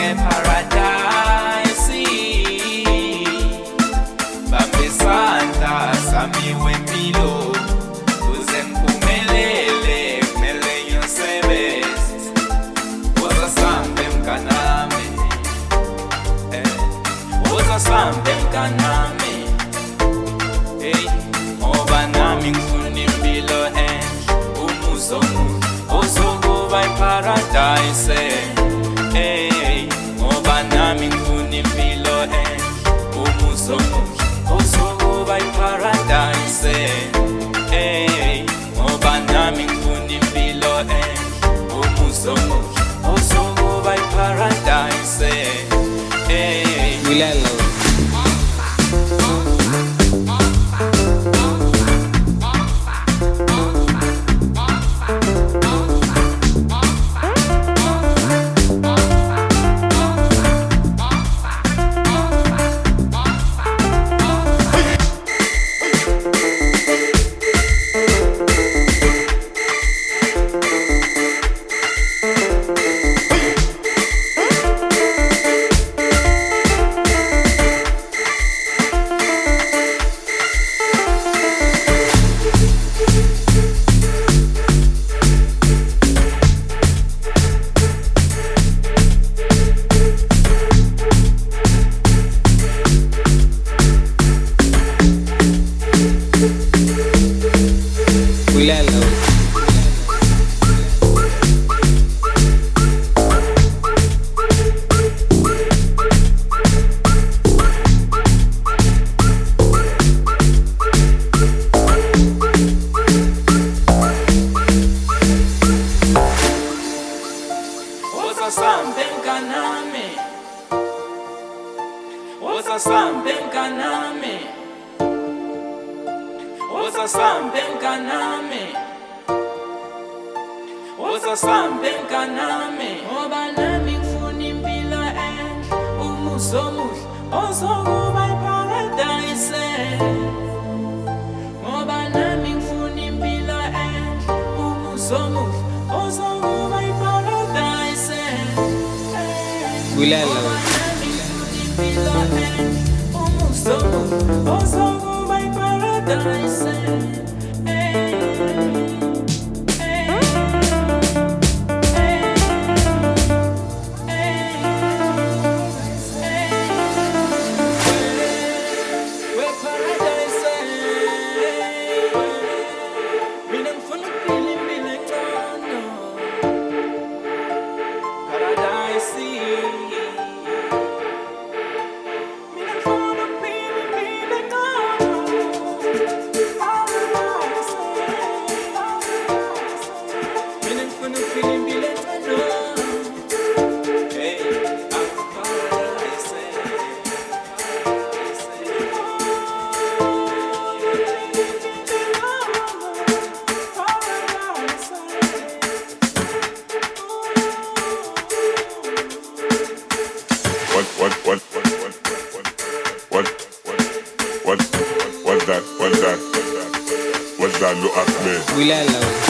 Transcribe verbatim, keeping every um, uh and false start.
paradise. Bambisanda sami wempilo uze mphumelele kumele ngiyosebenza woza sambe mkanami eh woza sambe mkanami hey ngoba nami ngifuna impilo enhle umuso ozokuba iparadise hey ngoba nami ngifuna impilo enhle umuso ozokuba iparadise hey ngoba nami ngifuna impilo enhle umuso ozokuba iparadise hey Wilalo sambe mkanami woza sambe mkanami woza sambe mkanami woza sambe mkanami ngoba nami ngifuna impilo enhle umuso omuhle ozokuba iparadise ngoba nami ngifuna impilo enhle umuso omuhle ozokuba iparadise Wilalo ozokuba iparadise What what what what what what what what what's that what's that what's that look at me Wilalo